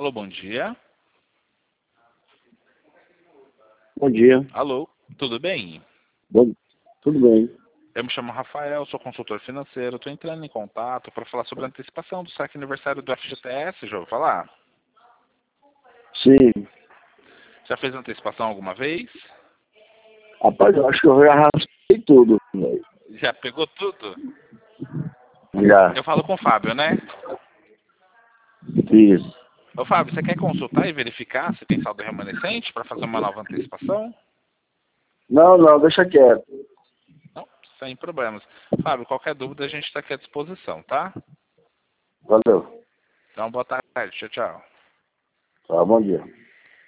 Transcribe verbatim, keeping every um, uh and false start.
Alô, bom dia. Bom dia. Alô, tudo bem? Bom, tudo bem. Eu me chamo Rafael, sou consultor financeiro. Estou entrando em contato para falar sobre a antecipação do saque aniversário do F G T S. Já ouviu falar? Sim. Já fez antecipação alguma vez? Rapaz, eu acho que eu já raspei tudo. Velho. Já pegou tudo? Já. Eu falo com o Fábio, né? Isso. Ô Fábio, você quer consultar e verificar se tem saldo remanescente para fazer uma nova antecipação? Não, não, deixa quieto. Não, sem problemas. Fábio, qualquer dúvida a gente está aqui à disposição, tá? Valeu. Então, boa tarde. Tchau, tchau. Tá, bom dia.